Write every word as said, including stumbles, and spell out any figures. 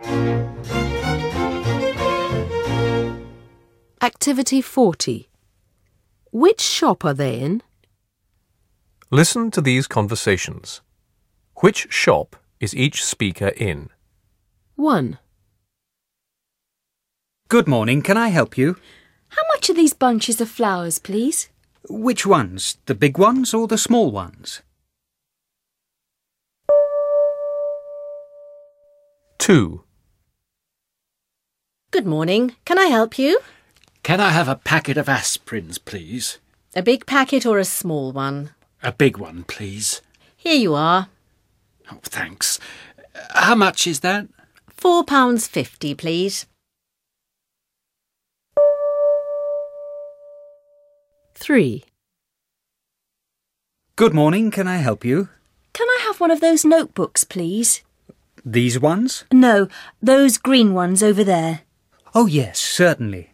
Activity forty. Which shop are they in? Listen to these conversations. Which shop is each speaker in? one. Good morning, can I help you? How much are these bunches of flowers, please? Which ones? The big ones or the small ones? two. Good morning, can I help you? Can I have a packet of aspirins, please? A big packet or a small one? A big one, please. Here you are. Oh, thanks. How much is that? Four pounds fifty, please. three. Good morning, can I help you? Can I have one of those notebooks, please? These ones? No, those green ones over there. Oh yes, certainly.